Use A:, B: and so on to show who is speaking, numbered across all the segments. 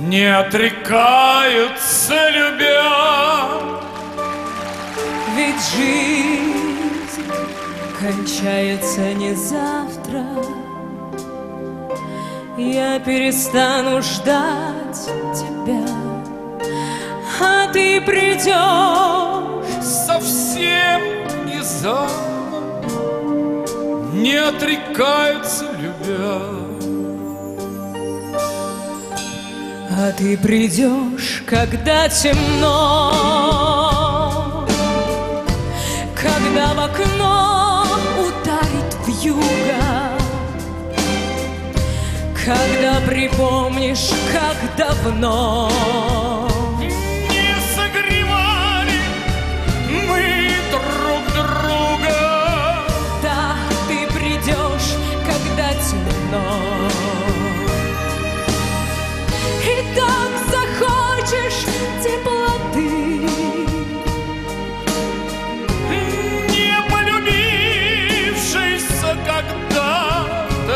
A: не отрекаются, любя.
B: Ведь жизнь кончается не завтра. Я перестану ждать тебя, а ты придешь
A: совсем внезапно, не отрекаются, любя.
B: А ты придешь, когда темно, когда в окно ударит вьюга, когда припомнишь, как давно
A: не согревали мы друг друга.
B: Да, ты придешь, когда темно, и так захочешь теплоты,
A: Не полюбившийся когда-то,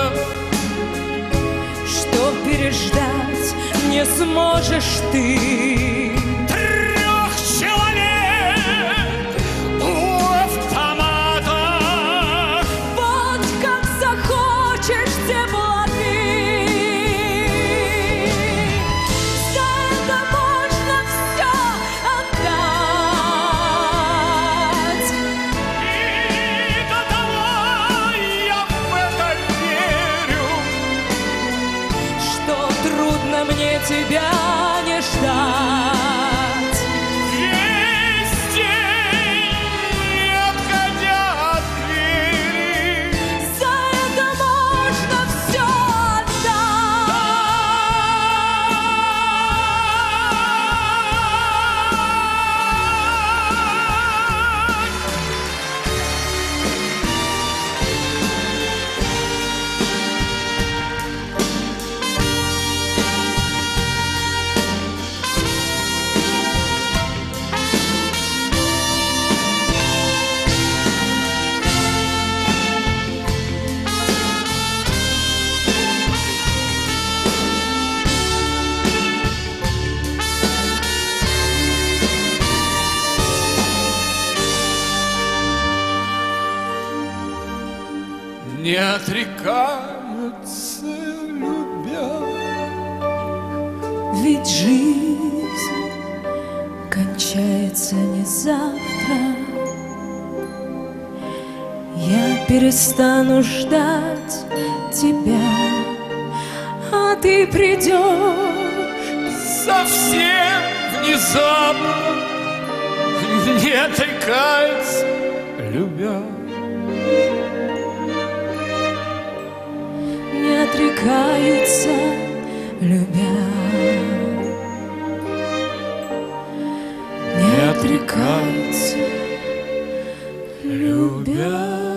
B: что переждать не сможешь ты.
A: 3 человек у автомата.
B: Вот как захочешь теплоты, за это можно все отдать.
A: И до того я в это верю,
B: Что трудно мне тебя не ждать.
A: весь день, не отходя от двери.
B: За это можно все
A: Не отрекаются, любя.
B: Ведь жизнь кончается не завтра. Я перестану ждать тебя, а ты придешь
A: Совсем внезапно, не отрекаются, любя.
B: не отрекаются, любя. Не отрекаются, любя.